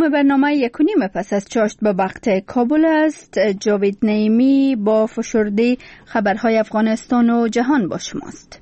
دوم برنامه 1.5 پس از چاشت به وقت کابل است. جاوید نعیمی با فشرده خبرهای افغانستان و جهان با شماست.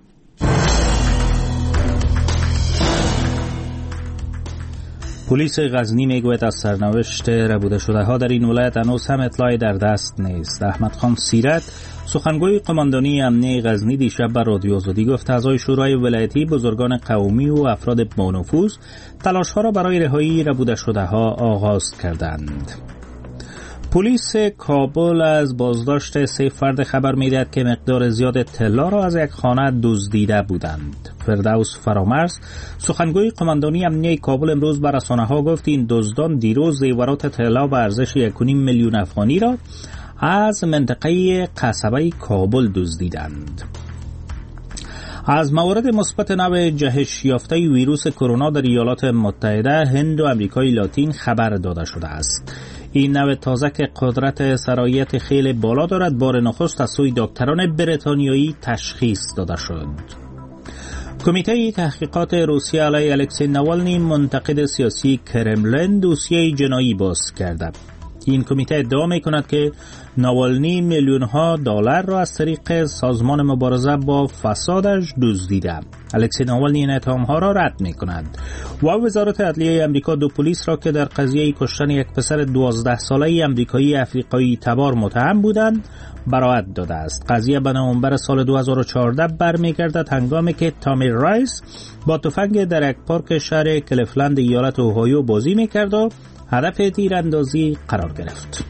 پلیس غزنی میگوید از سرنوشت ربوده شده ها در این ولایت هنوز هم اطلاعی در دست نیست. احمد خان سیرت سخنگوی قماندانی امنیه غزنی دیشب بر رادیو آزادی گفت اعضای شورای ولایتی، بزرگان قومی و افراد با نفوذ تلاش‌ها را برای رهایی ربوده شده ها آغاز کردند. پلیس کابل از بازداشت 3 فرد خبر می‌دهد که مقدار زیاد طلا را از یک خانه دزدیده بودند. فردوس فرامرز سخنگوی قماندانی امنیه کابل امروز بر رسانه‌ها گفت این دزدان دیروز زیورات طلا به ارزش 1.5 میلیون افغانی را از منطقه قصبه کابل دزدیدند. از موارد مثبت نوع جهش یافته ویروس کرونا در ایالات متحده، هند و امریکای لاتین خبر داده شده است. این نوع تازه که قدرت سرایت خیلی بالا دارد، بار نخست از سوی دکتران بریتانیایی تشخیص داده شد. کمیته تحقیقات روسیه علیه الکسی نوالنی، منتقد سیاسی کرملین، دوسیه جنایی باز کرده. این کمیته ادعا می‌کند که ناوالنی میلیون‌ها دلار را از طریق سازمان مبارزه با فسادش دزدیده. الکسی ناوالنی این اتهام‌ها را رد می‌کند و وزارت عدلیه آمریکا 2 پلیس را که در قضیه کشتن یک پسر 12 ساله آمریکایی افریقایی تبار متهم بودند براءت داده است. قضیه به نوامبر سال 2014 برمیگردد هنگامی که تامی رایس با تفنگ در یک پارک شهر کلیفلند ایالت اوهایو بازی می‌کرد و هدف تیراندازی قرار گرفت.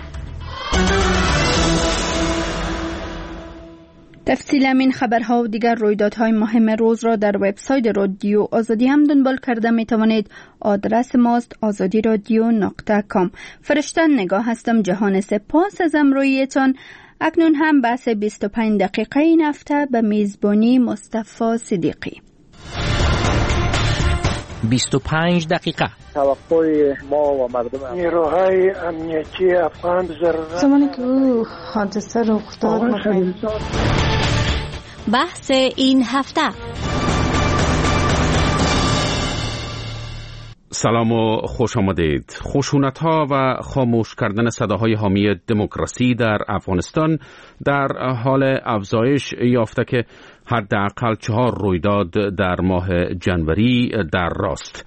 تفصیل این خبرها و دیگر رویدادهای مهم روز را در وبسایت رادیو آزادی هم دنبال کرده می توانید. آدرس ماست azadiradio.com. فرشته نگاه هستم. جهان سپاس از امرویتان. اکنون هم بحث 25 دقیقه این هفته به میزبانی مصطفی صدیقی. 25 دقیقه. توقع ما و مردم نیروهای امنیتی افغان ضرورت زمانی که او حادثه رخ داد بحث این هفته. سلام و خوش آمدید. خشونت‌ها و خاموش کردن صداهای حامی دموکراسی در افغانستان در حال افزایش یافته که حداقل 4 رویداد در ماه جنوری در راست.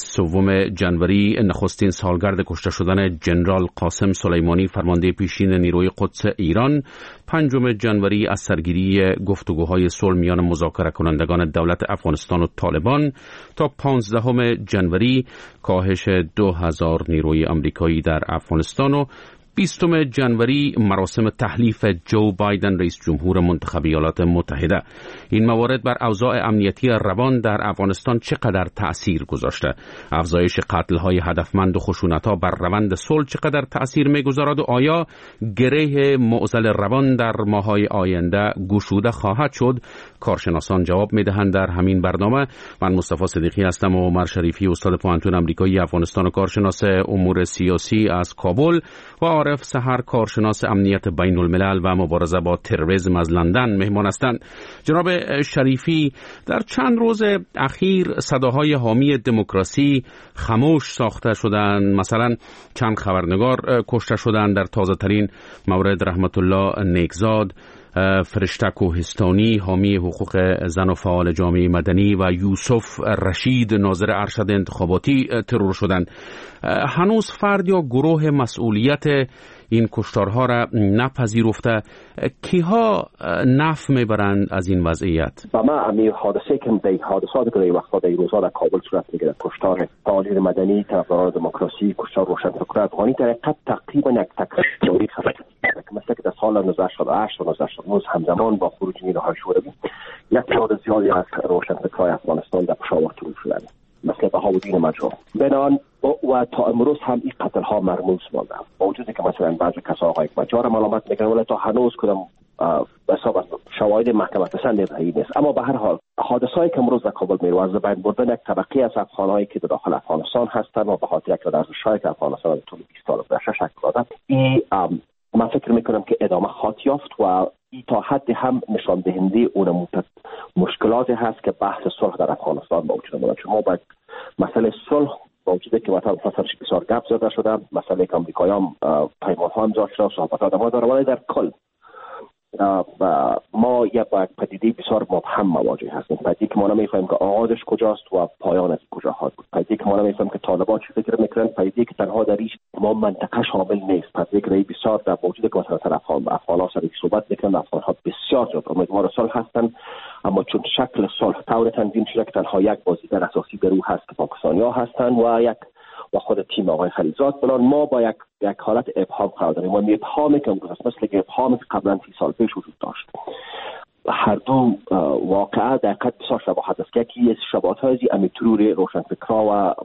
3 جنوری نخستین سالگرد کشته شدن جنرال قاسم سلیمانی، فرمانده پیشین نیروی قدس ایران. 5 جنوری از سرگیری گفتگوهای صلح میان مذاکره کنندگان دولت افغانستان و طالبان تا 15 جنوری کاهش 2000 نیروی آمریکایی در افغانستان و 20 جنوری مراسم تحلیف جو بایدن رئیس جمهور منتخب ایالات متحده. این موارد بر اوضاع امنیتی روان در افغانستان چقدر تأثیر گذاشته؟ افزایش قتل‌های هدفمند و خشونت‌ها بر روند صلح چقدر تأثیر می‌گذارد و آیا گره معضل روان در ماه‌های آینده گشوده خواهد شد؟ کارشناسان جواب می‌دهند در همین برنامه. من مصطفی صدیقی هستم و عمر شریفی، استاد پوهنتون آمریکایی افغانستان و کارشناس امور سیاسی از کابل، و عارف سحر، کارشناس امنیت بین الملل و مبارزه با تروریسم از لندن مهمان هستند. جناب شریفی، در چند روز اخیر صداهای حامی دموکراسی خاموش ساخته شدند. مثلا چند خبرنگار کشته شدند. در تازه ترین مورد رحمت الله نیکزاد، فرشته کوهستانی حامی حقوق زن و فعال جامعه مدنی و یوسف رشید ناظر ارشد انتخاباتی ترور شدند. هنوز فرد یا گروه مسئولیت این کشتارها را نپذیرفته. کیها نفع میبرند از این وضعیت؟ و ما امی حادثه که حادثاتی که در وقتا در روزها در کابل صورت میگیرد، کشتار فعالین مدنی، طرفداران دموکراسی، کشتار روشنفکران افغانی، در حقیقت تقریبا یک تکراری خبر مثل که در سال 1988 و 1989 همزمان با خروج نیروهای شوروی یک تعداد زیادی از روشنفکران افغانستان در پشاور ترور شدند، مثل بهاءالدین مجروح. بنان و تا امروز هم این قتل ها مرموز مانده، با وجودی که مثلا بعضی کسا آقای مجار ملامت میکنن ولی تا هنوز کدام حساب شواهد محکمه پسند نیست. اما به هر حال حادثه‌ای که امروز در کابل می‌روز بین بردن یک طبقه از افغانایی که در داخل افغانستان هستند و به خاطر یک ارزش‌هایی که افغانستان در طول 20 سال گذشته شکل داده، این من فکر میکنم که ادامه خواهد یافت و این تا حدی هم نشان دهنده اون مشکلاتی هست که بحث صلح در افغانستان با وجود آمده. چون ما باید مسئله صلح با با وجودی که مثلا فصلش بسیار گپ زده شده، مسئله که آمریکایی‌ها پیمان‌ها امضا شده و صحبت‌ها داره، ولی در کل ما یک پدیده بسیار مبهم مواجه هستیم. پدیده که ما نمی‌فهمیم که آغازش کجاست و پایانش کجا خواهد بود. پدیده که ما نمی‌فهمیم که طالبان چه فکر می‌کنن. پدیده که تنها در ما منطقه شامل نیست. پدیده که بسیار در وجود که مثلا افغان‌ها سر صحبت می‌کنن، افغان‌ها بسیار زیاد امیدوار صلح هستند، اما چون شکل صلح طور تنظیم شده که تنها یک بازیگر اساسی در او هست که پاکستانی‌ها هستند و خود تیم آقای خلیلزاد بلان، ما با یک حالت ابهام قرار داریم و ابهامی که امروز هست مثل که ابهامی که قبلا 30 سال پیش وجود داشت. هر دو واقعا در قد بسیار شباهت است که یکی از شباهت‌های امیترور روشنفکرها و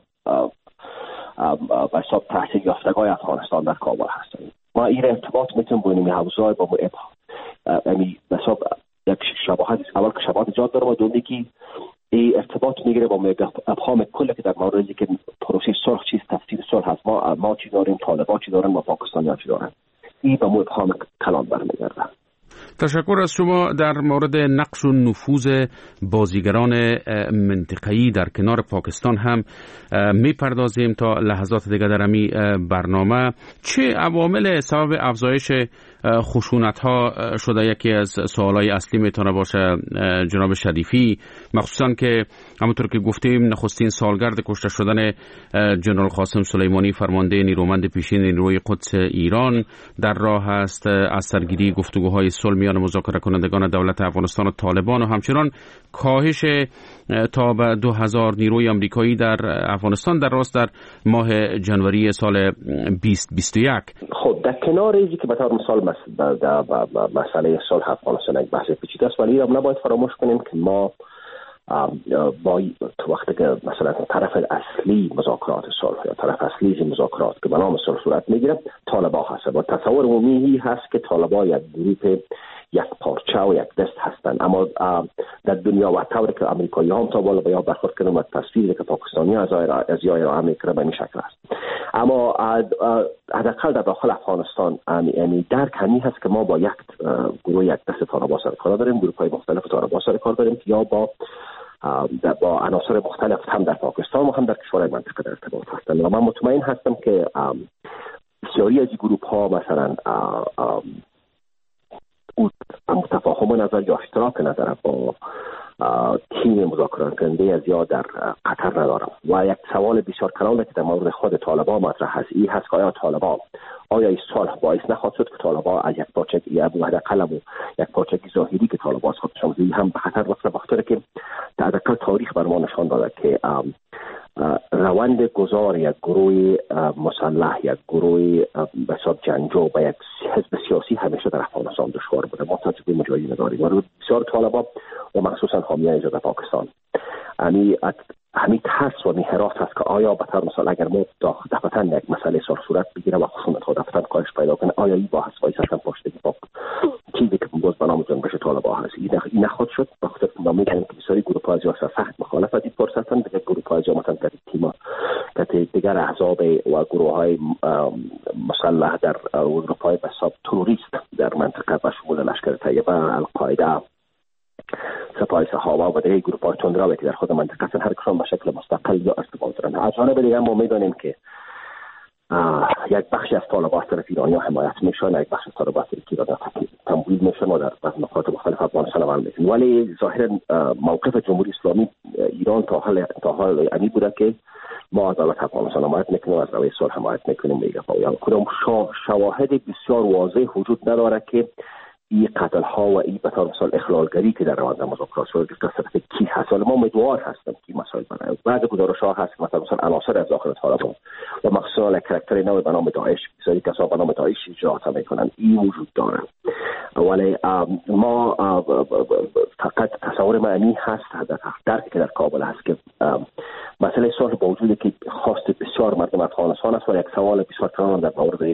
به حساب تحصیل یافتگان افغانستان در کابل هستند. ما این ارتباط میتونیم بینیم حوزه‌های با ابهام به حساب یک شباهت اول که شباهت ایجاد داره و دومی که این ارتباط میگیره با ابهام کلی که در موردی که پروسه صلح چیست، تفسیر صلح هست، ما چی داریم، طالبان چی دارن و پاکستانی‌ها چی دارن. این به مو ابهام کلان برمیگرده. تشکر از شما. در مورد نقش و نفوذ بازیگران منطقه‌ای در کنار پاکستان هم میپردازیم تا لحظات دیگه در این برنامه. چه عوامل سبب افزایش خشونت‌ها شده؟ یکی از سوالای اصلی میتونه باشه جناب شریفی، مخصوصا که همونطور که گفتیم نخستین سالگرد کشته شدن جنرال قاسم سلیمانی فرمانده نیرومند پیشین نیروی قدس ایران در راه است. از سرگیری گفتگوهای صلح میان مذاکره کنندگان دولت افغانستان و طالبان و همچنان کاهش تا به 2000 نیروی آمریکایی در افغانستان در راست در ماه جنوری سال 2021. خب در کنار اینکه که به طور مثال مسئله صلح افغانستان یک بحث پیچیده است، ولی هم نباید فراموش کنیم که ما با تو وقتی که مثلا طرف اصلی مذاکرات صلح یا طرف اصلی مذاکرات که به نام صلح صورت میگیره طالبان هست و تصور عمومی هست که طالبان یک گروه یک پارچه و یک دست هستند، اما در دنیا و طوری که آمریکایی هم تا بالا بیا برخورد کردن و تصویری که پاکستانی از ایران میکنه به این شکل است. اما حداقل در داخل افغانستان یعنی درک همی هست که ما با یک گروه یک دست طالبان سر کار داریم، گروه‌های مختلف طالبان سر کار داریم که یا با عناصر مختلف هم در پاکستان و هم در کشورهای منطقه در ارتباط هستند و من مطمئن هستم که بسیاری از این گروه‌ها مثلا تفاهم نظر یا اشتراک نظر با تیم مذاکره کننده از یا در قطر ندارم و یک سوال بسیار کلان که در مورد خود طالبان مطرح هست این هست که آیا طالبان این صلح باعث نخواهد شد که طالبان از یک پارچگی ابو حداقل یک پارچگی ظاهری که طالبان از خودشان هم به خطر رفته، بخاطر که حداقل تاریخ بر ما نشان داده که روند گذار یک گروه مسلح، یک گروه بسیار جنگجو به یک حزب سیاسی همیشه در افغانستان دشوار بوده. ما تجربه مجاهدین نداریم و بسیار طالبان و مخصوصا حامیان ایجاد پاکستان همین ترس و حراس هست که آیا بطور مثلا اگر ما دفعتاً یک مسئله صورت بگیره و خشونت‌ها دفعتاً کاهش پیدا کنه، آیا این با حسابی اصلا پشتگی با چیزی که باز به نام جنبش طالبان هست این نخواهد شد، بخاطر که ما می‌دونیم که بسیاری گروه‌ها از سخت مخالف از این فرصتن، دیگه گروه‌ها مثلا در تیم‌ها که دیگر احزاب و گروه‌های مسلح در اروپای به حساب تروریست در منطقه به شمول لشکر طیبه، القاعده، سپاه صحابه و دیگر گروه‌های تندرو که در خود منطقه هستند، هر کدام به شکل مستقل یا ارتباط دارند. از جانب دیگر ما می‌دانیم که یک بخشی از طالبان از طرف ایرانی‌ها حمایت میشن، یک بخش از طالبان از طرف ایرانی‌ها تمویل میشن و در نقاط مختلف افغانستان عمل میکنن، ولی ظاهراً موقف جمهوری اسلامی ایران تا حال یعنی بوده که ما از دولت افغانستان حمایت میکنیم و از روی صلح حمایت میکنیم. میگه یا کدام شواهد بسیار واضح وجود نداره که این قتل ها و این به طور مثال اخلالگری که در روند مذاکرات شده قصد کی هست. ما امیدوار هستم که مسائل برای بعض گزارش ها هست که مثلا عناصر از داخل طالبان و مخصوصا کاراکتر نو به نام داعش، بسیاری کسان به نام داعش اجراءات میکنن، این وجود داره، ولی ما فقط تصور معنی هست درکی که در کابل هست که مسئله صلح با وجودی که خواست بسیار مردم افغانستان است و یک سوال بسیار کلان در مورد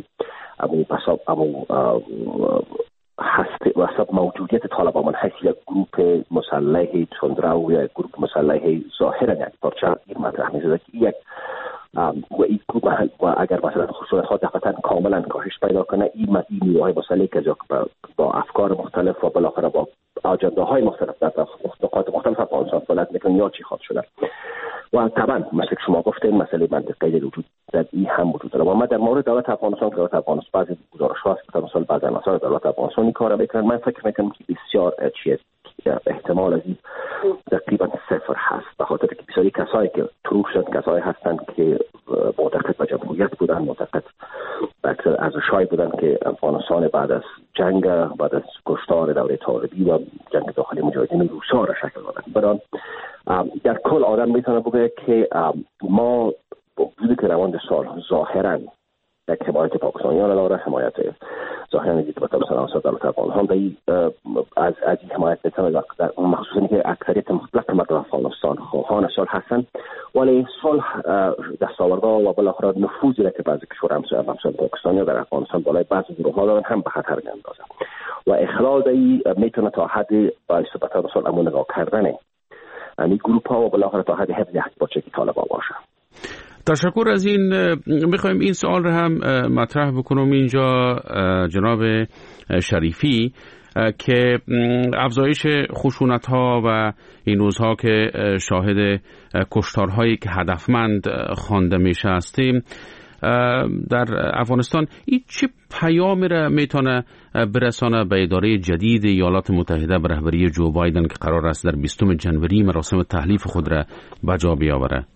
هست و سب موجودیت طالبان من حیث یک گروه مسلح تندرو یا یک گروه مسلح ظاهرا یک پارچه این مطرح می‌شود که یک و این گروه و اگر مثلا خصوصیات دقیقاً کاملا کاهش پیدا کنه این نیروهای مسلحی که با افکار مختلف و بالاخره با اجنده‌های مختلف در نقاط مختلف افغانستان فعالیت می‌کنن یا چی خواهد شده و طبعا مثل که شما گفتین مسئله منطقه‌ای وجود در این هم وجود داره. و ما در مورد دولت افغانستان که دولت افغانستان بعضی گزارش‌ها هست که مثلا بعضی عناصر دولت افغانستان کار میکنن، من فکر میکنم که بسیار چیز احتمال از این تقریبا صفر هست، به خاطر که بسیاری کسایی که طروح شدن کسایی هستند که معتقد به جمهوریت بودن، معتقد به ارزش‌هایی بودن که افغانستان بعد از جنگ، بعد از کشتار دوره طالبی و جنگ داخلی مجاهدین روسا را شکل دادن. برای در کل آدم میتونه بگه که ما با وجودی که روند سال ظاهراً یک حمایت پاکستانیان داره، حمایت ظاهراً دیگه به مثلا دولت افغانستان از این حمایت میتونه در مخصوصا که اکثریت مطلق مردم افغانستان خواهان صلح هستند، ولی صلح دستاوردها و بالاخره نفوذی را که بعضی کشورها مثل پاکستان در افغانستان بالای بعضی گروه‌ها دارن هم به خطر میاندازه و اخلال دی میتونه تا حد باعث به صلح امون نگاه کردن این گروه‌ها و بالاخره تا حد حفظ حقوق طالبان باشه. تشکر از این. میخوایم این سوال رو هم مطرح بکنم اینجا جناب شریفی که افزایش خشونت‌ها و این روزها که شاهد کشتارهایی که هدفمند خوانده میشه هستیم در افغانستان، این چه پیامی را میتونه برسانه به اداره جدید ایالات متحده به رهبری جو بایدن که قرار است در 20 جنوری مراسم تحلیف خود را به جا بیاوره؟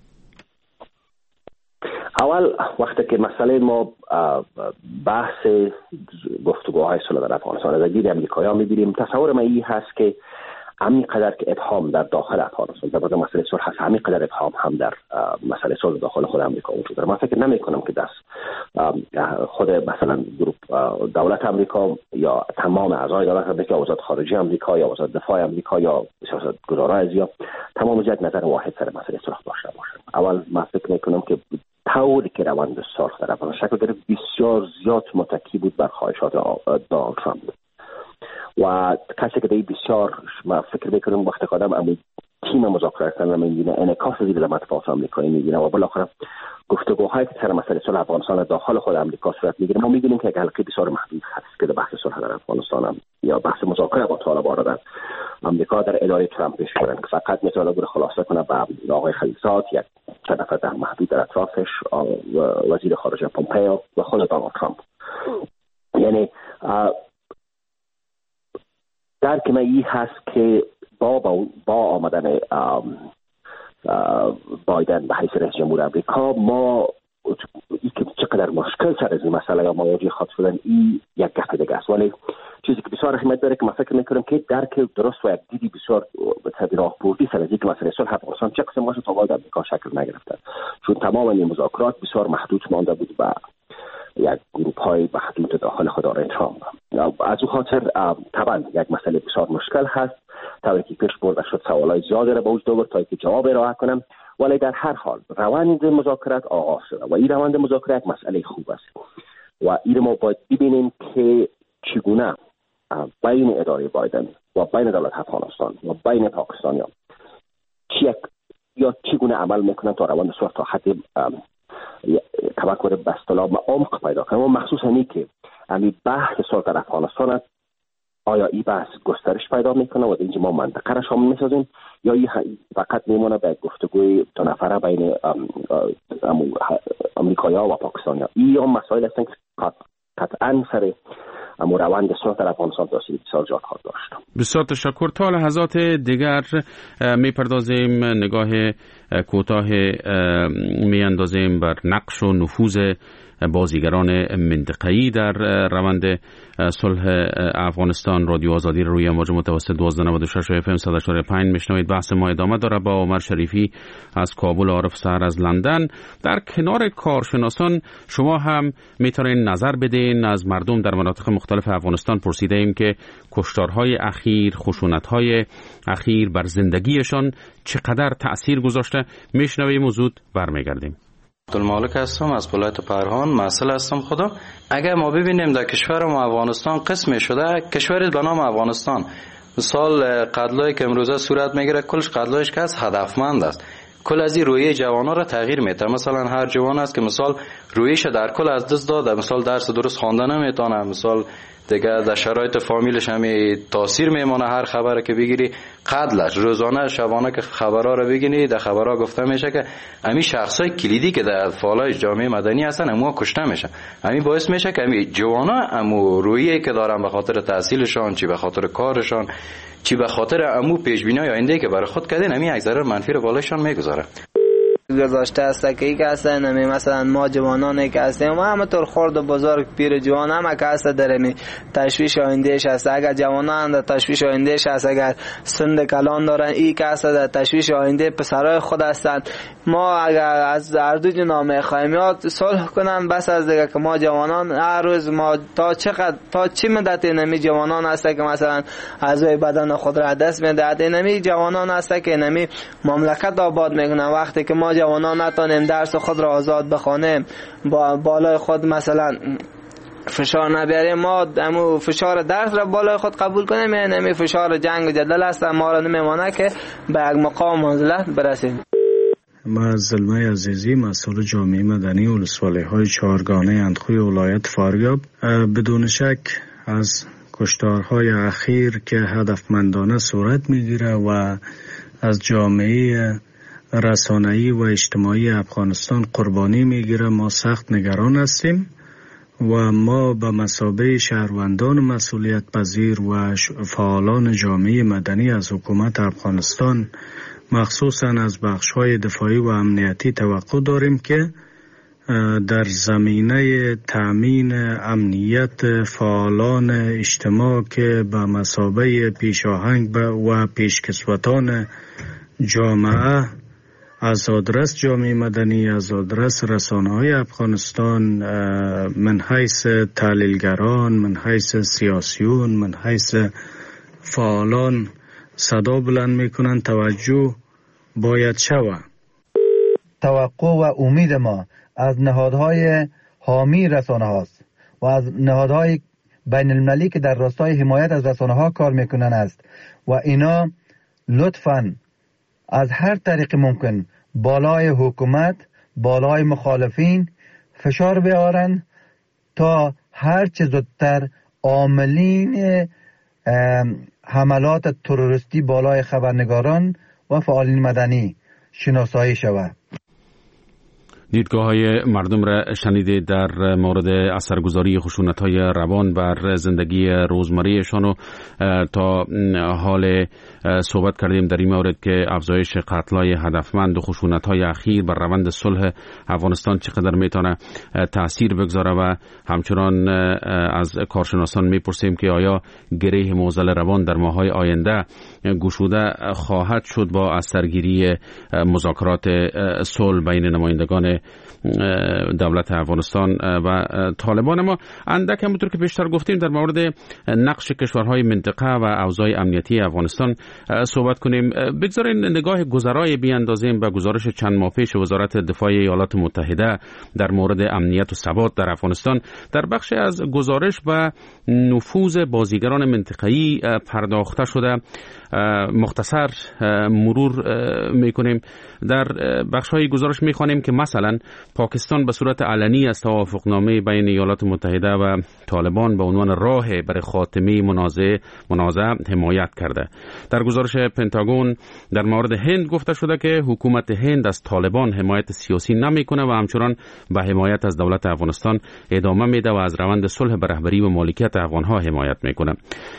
اول وقتی که مسئله ما بحث گفتگوهای صلح در افغانستان از دید امریکایی‌ها می‌بینیم، تصور ما این هست که همین قدر که ابهام در داخل افغانستان در مورد مسئله صلح هست، همین قدر ابهام هم در مسئله صلح داخل خود امریکا وجود داره. من فکر نمی‌کنم که دست خود مثلا دولت امریکا یا تمام اعضای دولت امریکا، وزارت خارجه امریکا یا وزارت دفاع امریکا یا سیاستگزاران ازیا تمام یک نظر واحد سر مسئله صلح داشته باشند. اول من فکر می‌کنم که طوری که روند صلح در افغانستان شکل گرفت بسیار زیاد متکی بود بر خواهشات دونالد ترامپ و کسی که بسیار من فکر میکنم وقتی قدم اما تیم مذاکره کردن میبینه انعکاس از این مطبوعات آمریکایی میبینه و بالاخره گفتگوهایی که سر مسئله صلح افغانستان داخل خود آمریکا صورت میگیره، ما میبینیم که یک حلقه بسیار محدود هست که در بحث صلح در افغانستان یا بحث مذاکره با طالبان در آمریکا در اداره ترامپ پیش کردن که فقط میتونه رو خلاصه کنه به آقای خلیلزاد، یک چند نفر در محدود در اطرافش، وزیر خارجه پومپئو و خود دونالد ترامپ. یعنی درک من این هست که با آمدن بایدن به حیث رئیس جمهور امریکا ما که چقدر مشکل سر از این مسئله یا مواجه خواهد شدن این یک گفت دیگه است، ولی چیزی که بسیار اهمیت داره که من فکر میکنم که درک درست و یک دیدی بسیار راهبردی سر از این مسئله صلح افغانستان چه قسم باشه تا وارد امریکا شکل نگرفته، چون تمام این مذاکرات بسیار محدود مانده بود و یک گروه‌های محدود داخل خود آقای ترامپ. از او خاطر طبعا یک مسئله بسیار مشکل هست، تا که پیش برده شد سوالای زیادی را به وجود آورد تا که جواب ارائه کنم، ولی در هر حال روند مذاکرات آغاز شده و این روند مذاکرات مسئله خوب است و این ما باید ببینیم که چگونه بین اداره بایدن و بین دولت افغانستان و بین پاکستانیان چگونه عمل میکنن تا روند صلح تا حد تفکر به اصطلاح عمق پیدا کنه و مخصوصا اینی که همین بحث صلح در افغانستان آیا این بحث گسترش پیدا میکنه و اینجا ما منطقه را شامل میسازیم یا این فقط میمونه به گفتگوی دو نفره بین امریکایی‌ها و پاکستانی‌ها. این مسائل هستن که قطعاً سر روند صلح در افغانستان تاثیر بسیار زیاد خواهد داشت. بسیار تشکر. تا لحظات دیگر میپردازیم نگاه کوتاه میاندازیم بر نقش و نفوذ بازیگران منطقه‌ای در روند صلح افغانستان. رادیو آزادی روی امواج متوسط 1296 FM 104.5 میشنوید. بحث ما ادامه داره با عمر شریفی از کابل، عارف سحر از لندن. در کنار کارشناسان شما هم میتونید نظر بدین. از مردم در مناطق مختلف افغانستان پرسیدیم که کشتارهای اخیر، خشونت‌های اخیر بر زندگیشان چقدر تأثیر گذاشته. میشنویم، زود برمیگردیم. عبدالمالک هستم از ولایت پرهان، مسئله هستم خودم. اگر ما ببینیم در کشور ما افغانستان قسم شده کشوری به نام افغانستان، مثال قتلایی که امروزه صورت میگیره کلش قتلایش که از هدفمند است، کل از این رویه جوانا را تغییر میده. مثلا هر جوان است که مثال رویش در کل از دست داده، مثال درس درست خواندن نمیتونه، مثال دیگه در شرایط فامیلش هم تاثیر میمونه، هر خبره که بگیری قتلش روزانه شبانه که خبرها رو بگینی، در خبرها گفته میشه که همین شخصای کلیدی که در فعالای جامعه مدنی هستن همو کشته میشن. همین باعث میشه که همین جوانا همو رویی که دارن به خاطر تحصیلشان، چی به خاطر کارشان، چی به خاطر همو پیشبینی آینده که برای خود کردن، همین یک ضرر منفی رو بالایشان میگذاره. گذاشته است که یک هستن همی مثلا ما جوانانی که هستیم و همه طور خرد و بزرگ پیر جوان همه که هست در تشویش آیندهش هست. اگر جوانان در تشویش آیندهش هست، اگر سند کلان دارن ای که هست در تشویش آینده پسرای خود هستند. ما اگر از اردو جنامه خواهیم یاد صلح کنن بس از دیگه که ما جوانان هر روز ما تا چی مدت نمی جوانان هست که مثلا اعضای بدن خود را دست میدهد، نمی جوانان هست که نمی مملکت آباد میکنن. وقتی که ما جوانان نتونیم درس خود را آزاد بخوانیم، با بالای خود مثلا فشار نبیاریم، ما همو فشار درس را بالای خود قبول کنیم، یعنی همین فشار جنگ و جدل است ما را نمیمانه که به یک مقام منزلت برسیم. ما از زلمه عزیزی مسئول جامعه مدنی ولسوالی های چهارگانه اندخوی ولایت فاریاب. بدون شک از کشتارهای اخیر که هدفمندانه صورت میگیره و از جامعه رسانه‌ای و اجتماعی افغانستان قربانی میگیره ما سخت نگران هستیم و ما به مثابه شهروندان مسئولیت پذیر و فعالان جامعه مدنی از حکومت افغانستان مخصوصاً از بخش‌های دفاعی و امنیتی توقع داریم که در زمینه تأمین امنیت فعالان اجتماع که به مثابه پیشاهنگ و پیشکسوتان جامعه از آدرس جامعه مدنی، از آدرس رسانه‌های افغانستان، من حیث تحلیلگران، من حیث سیاسیون، من حیث فعالان صدا بلند میکنن توجه باید شود. توقع و امید ما از نهادهای حامی رسانه هاست و از نهادهای بین المللی که در راستای حمایت از رسانه ها کار میکنن است و اینا لطفاً از هر طریق ممکن بالای حکومت، بالای مخالفین فشار بیارن تا هر چه زودتر عاملین حملات تروریستی بالای خبرنگاران و فعالین مدنی شناسایی شود. دیدگاه های مردم را شنیده در مورد اثرگذاری خشونت‌های روان بر زندگی روزمره‌شان و تا حال صحبت کردیم در این مورد که افزایش قتل‌های هدفمند و خشونت‌های اخیر بر روند صلح افغانستان چقدر میتونه تأثیر بگذاره و همچنان از کارشناسان میپرسیم که آیا گره معضل روان در ماه‌های آینده گشوده خواهد شد با از سرگیری مذاکرات صلح بین نمایندگان دولت افغانستان و طالبان. ما اندک همونطور که پیشتر گفتیم در مورد نقش کشورهای منطقه و اوضاع امنیتی افغانستان صحبت کنیم. بگذارین نگاه گذرای بیاندازیم به گزارش چند ماه پیش وزارت دفاع ایالات متحده در مورد امنیت و ثبات در افغانستان. در بخش از گزارش به نفوذ بازیگران منطقه‌ای پرداخته شده. مختصر مرور میکنیم. در بخش‌های گزارش میخوانیم که مثلا پاکستان به صورت علنی از توافقنامه بین ایالات متحده و طالبان به عنوان راه برای خاتمه منازعه حمایت کرده. در گزارش پنتاگون در مورد هند گفته شده که حکومت هند از طالبان حمایت سیاسی نمیکنه و همچنان به حمایت از دولت افغانستان ادامه میده و از روند صلح به رهبری و مالکیت افغانها حمایت میکنه.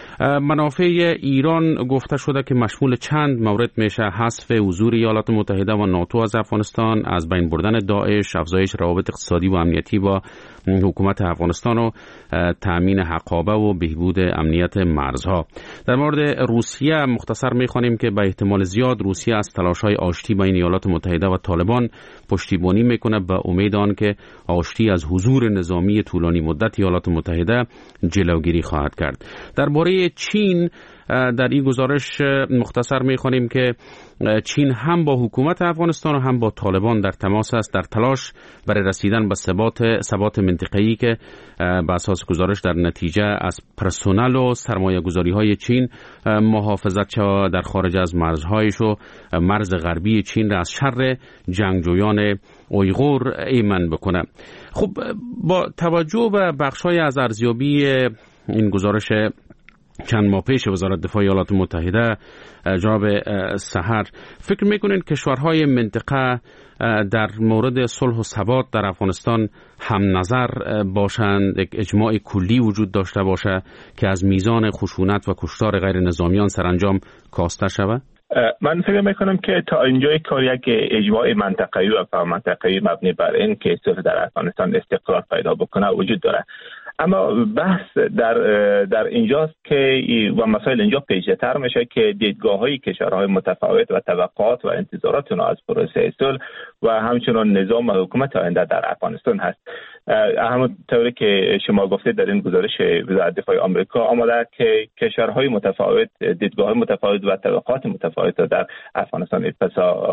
منافع ایران گفته شده که مشمول چند مورد میشه: حذف حضور ایالات متحده و ناتو از افغانستان، از بین بردن داعش، افزایش روابط اقتصادی و امنیتی با حکومت افغانستان و تأمین حقابه و بهبود امنیت مرزها. در مورد روسیه مختصر میخوانیم که به احتمال زیاد روسیه از تلاش‌های آشتی بین ایالات متحده و طالبان پشتیبانی میکنه به امید آن که آشتی از حضور نظامی طولانی مدت ایالات متحده جلوگیری خواهد کرد. درباره چین در این گزارش مختصر می‌خوانیم که چین هم با حکومت افغانستان و هم با طالبان در تماس است در تلاش برای رسیدن به ثبات منطقه‌ای که به اساس گزارش در نتیجه از پرسنل و سرمایه‌گذاری‌های چین محافظت شود در خارج از مرزهایش و مرز غربی چین را از شر جنگجویان اویغور ایمن بکنه. خب با توجه به بخش‌های از ارزیابی این گزارش چند ماه پیش وزارت دفاع ایالات متحده جناب سحر، فکر میکنین کشورهای منطقه در مورد صلح و ثبات در افغانستان هم نظر باشند، یک اجماع کلی وجود داشته باشه که از میزان خشونت و کشتار غیر نظامیان سرانجام کاسته شود؟ من فکر میکنم که تا اینجای کار یک اجماع منطقه‌ای و منطقه‌ای مبنی بر این که صلح در افغانستان استقرار پیدا بکنه وجود داره. اما بحث در اینجاست که و مسائل اینجا پیچیده‌تر میشه که دیدگاه‌های کشورهای متفاوت و توقعات و انتظارات اونها از پروسه صلح و همچنین نظام و حکومت آینده در افغانستان هست. همونطوری که شما گفتید در این گزارش وزارت دفاع آمریکا آمده که کشورهای متفاوت دیدگاه‌های متفاوت و توقعات متفاوت در افغانستان پس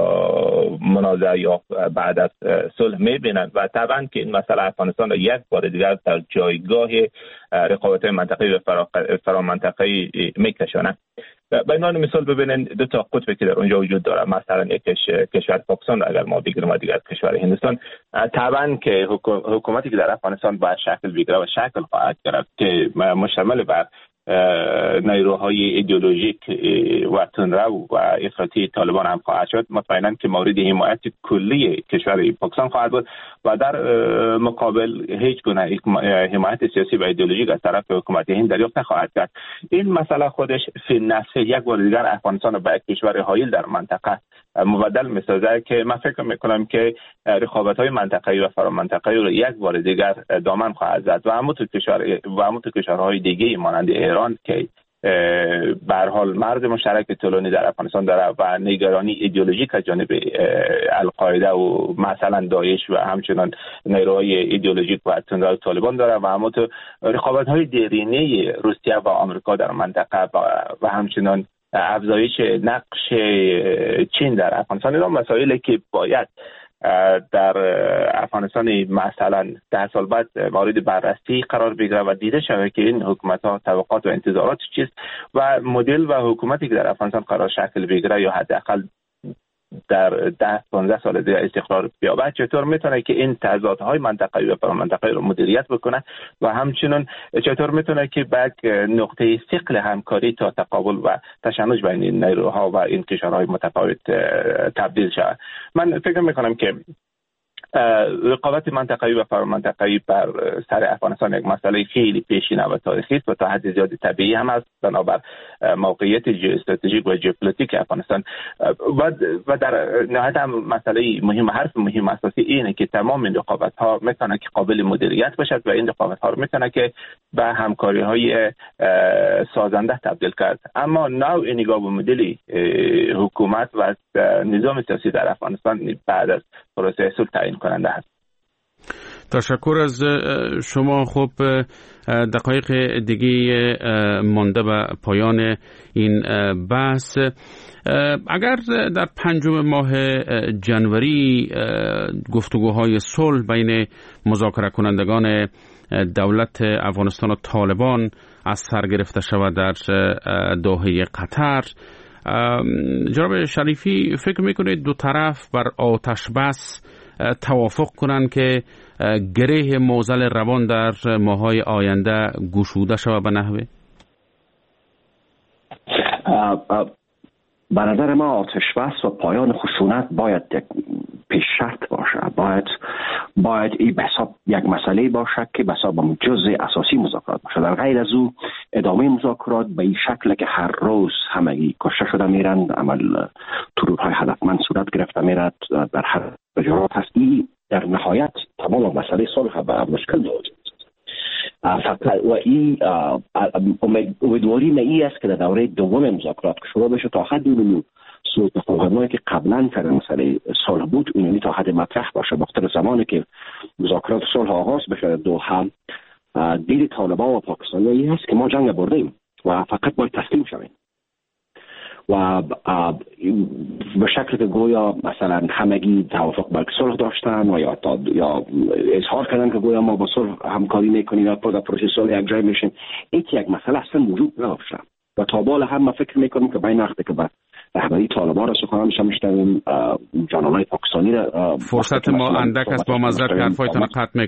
منازعه یا بعد از صلح می‌بینند و طبعا که این مسئله افغانستان را یک بار دیگر در جایگاه رقابت‌های منطقه‌ای و فرامنطقه‌ای می‌کشاند. به عنوان مثال ببینید دو تا قطبی که در اونجا وجود داره، مثلا یک کشور پاکستان اگر ما بگیریم و دیگر کشور هندوستان، طبعا که حکومتی که در افغانستان باید شکل بگیره و شکل خواهد گرفت که مشتمل بر نیروهای ایدئولوژیک و تندرو و افراطی طالبان هم خواهد شد، مطمئنا که مورد حمایت کلی کشور پاکستان خواهد بود و در مقابل هیچ گونه حمایت سیاسی و ایدئولوژیک از طرف حکومت هند دریافت نخواهد کرد. این مسئله خودش فی نفسه یک بار دیگر افغانستان را به یک کشور حایل در منطقه مبدل می‌سازد که من فکر می‌کنم که رقابت‌های منطقه‌ای و فرامنطقه‌ای رو یک بار دیگر دامن خواهد زد و همونطور کشورهای دیگه مانند ایران که به هر حال مرز مشترک طولانی در افغانستان داره و نگرانی ایدئولوژیک از جانب القاعده و مثلا داعش و همچنین نیروهای ایدئولوژیک و تندرو طالبان داره و همونطور رقابت‌های دیرینه روسیه و آمریکا در منطقه و همچنین افزایش نقش چین در افغانستان، اینا مسائلی که باید در افغانستان مثلا 10 سال بعد مورد بررسی قرار بگیره و دیده شود که این حکومت‌ها توقعات و انتظارات چیست و مدل و حکومتی که در افغانستان قرار شکل بگیره یا حداقل در 10-15 سال دیگه استقرار بیابد چطور میتونه که این تضادهای منطقه‌ای و فرامنطقه‌ای رو مدیریت بکنه و همچنین چطور میتونه که به نقطه ثقل همکاری تا تقابل و تشنج بین این نیروها و این کشورهای متفاوت تبدیل شود. من فکر میکنم که رقابت منطقه‌ای و فرامنطقه‌ای بر سر افغانستان یک مسئله خیلی پیشین و تاریخی است و تا حد زیادی طبیعی هم است بنابر موقعیت ژئواستراتژیک و ژئوپلیتیک افغانستان و در نهایت هم مسئله مهم، حرف مهم اساسی اینه که تمام این رقابت‌ها میتونه که قابل مدیریت باشد و این رقابت‌ها رو میتونه که به همکاری‌های سازنده تبدیل کرد. اما نوع نگاه و مدل حکومت و نظام سیاسی در افغانستان بعد از پروسه صلح تعیین کننده است. تشکر از شما. خب دقایق دیگه مانده به پایان این بحث. اگر در 5 ماه جنوری گفتگوهای صلح بین مذاکره کنندگان دولت افغانستان و طالبان از سر گرفته شود در دوحه قطر، جناب شریفی فکر میکنید دو طرف بر آتش بس توافق کنند که گره معضل روان در ماه‌های آینده گشوده شود به نحوه؟ به نظر ما آتش بس و پایان خشونت باید پیش شرط باشه. باید این بحثا یک مسئله باشه که بحثا جزء اساسی مذاکرات باشه. در غیر از او ادامه مذاکرات به این شکل که هر روز همگی کشته شده میرند، عمل ترورهای هدفمند صورت گرفته میرد در هر جهات هستی، در نهایت تمام مسئله صلح به مشکل دارد. فقط و این امیدواری می است که در دوره دوم مذاکرات شروع بشه تا حد اون سوء تفاهمایی که قبلا در مسئله صلح بود اونی تا حد مطرح باشه. وقتی زمانی که مذاکرات صلح آغاز بشه دوحه، دید طالبان و پاکستانی هست که ما جنگ بردیم و فقط باید تسلیم شویم و به شکل که گویا مثلا همگی توافق بر صلح داشتن و یا اظهار کردن که گویا ما با صلح همکاری میکنیم یا در پروسه صلح یک جای میشیم، این یک مسئله اصلا وجود نداشته و تا بال هم ما فکر میکنیم که بین وقتی که به رهبری طالبان را سخنان میشنویم جانانای پاکستانی را فرصت ما اندک است. با معذرت که حرفایتان قطع میکنم.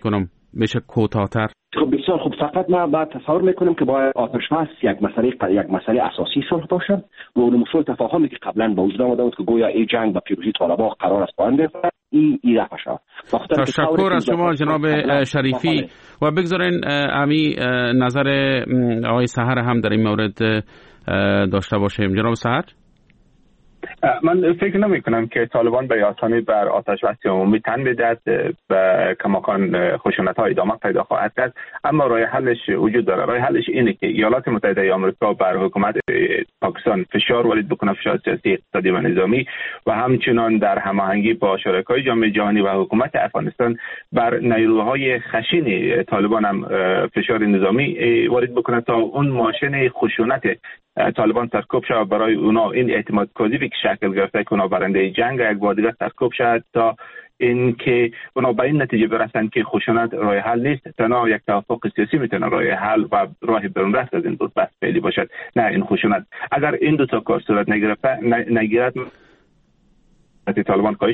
میشه کوتاه‌تر؟ خب بسیار خوب. فقط ما بعد تصور میکنیم که باید آتش بس یک مسئله اساسی صلح باشد و اون اصول تفاهمی که قبلا به وجود آمده بود که گویا این جنگ به پیروزی طالبان قرار است پایان بیاورد این رفع شود. تشکر از شما جناب شریفی و بگذارین امی نظر آقای سحر هم در این مورد داشته باشیم. جناب سحر، من فکر نمی کنم که طالبان به آسانی بر آتش بس عمومی تن بدهد، به کماکان خشونت ها ادامه پیدا خواهد کرد، اما راه حلش وجود داره. راه حلش اینه که ایالات متحده آمریکا بر حکومت پاکستان فشار وارد بکنه، فشار سیاسی، اقتصادی و نظامی، و همچنان در هماهنگی با شرکای جامعه جهانی و حکومت افغانستان بر نیروهای خشن طالبان هم فشار نظامی وارد بکنه تا اون ماشین خشونت طالبان سرکوب شود، برای اونا این اعتماد کاذبی که شکل گرفته که اونا برنده جنگ یک بار دیگه سرکوب شود، تا اینکه اونا به این نتیجه برسند که خشونت راه حل نیست، تنها یک توافق سیاسی میتونه راه حل و راه برون رفت از این بود بس فعلی باشد، نه این خشونت. اگر این دو تا کار صورت نگیرد طالبان کاهش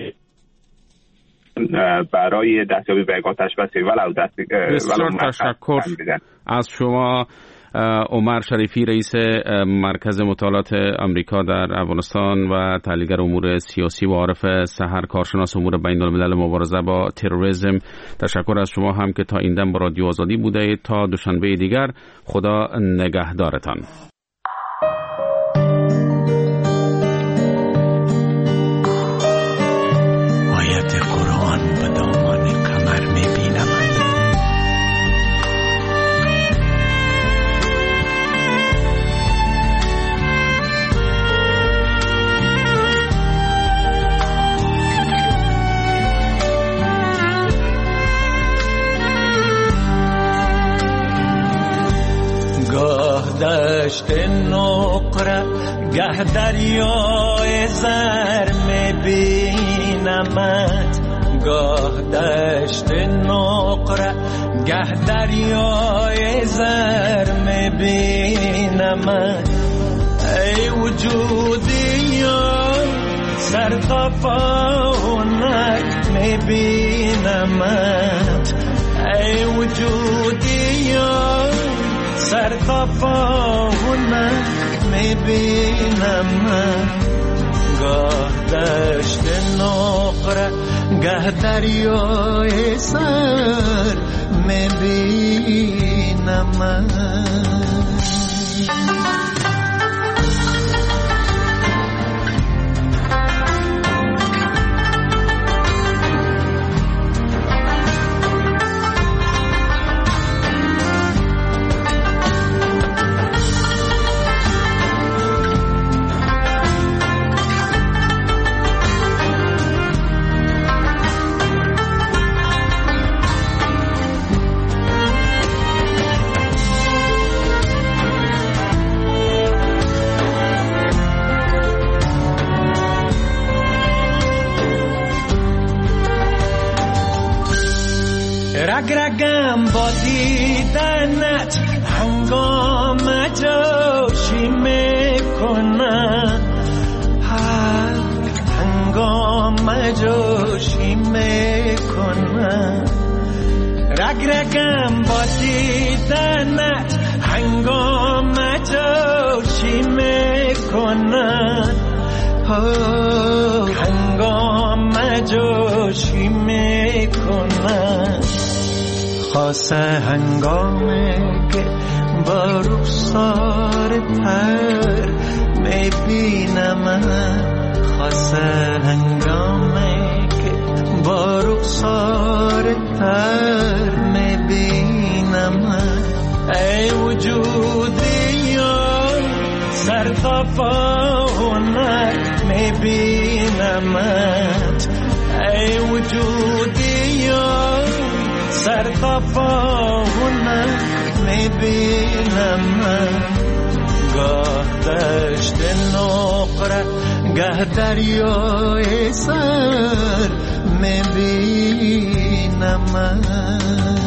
برای دستیابی به آتش بس ولو بسیار تشکر از شما. عمر شریفی، رئیس مرکز مطالعات امریکا در افغانستان و تحلیلگر امور سیاسی، و عارف سحر، کارشناس امور بین الملل مبارزه با تروریسم. تشکر از شما هم که تا این دم با رادیو آزادی بوده اید. تا دوشنبه دیگر، خدا نگهدارتان. آیت قرآن به دامان قمر میبینم. دشت نقره گه دریای زر میبینمت، گاه دشت نقره گه دریای زر میبینمت. ای وجودی سر تفاونک میبینمت، ای وجودی سر تفاونک میبینم. گاه دشت نقره گه دریای سر میبینم. رگرگم با دیدنت هنگام جوشی میکنم، هنگام جوشی میکنم. رگرگم با دیدنت هنگام جوشی میکنم، هنگام جوشی میکنم. خاصه هنگامی که با رخسار تر میبینم، خاصه هنگامی که با رخسار تر میبینم. ای وجودی سر تفاونک میبینمت، ای وجودی سر تفاونک میبینم. گاه دشت نقره گه دریای سر میبینم.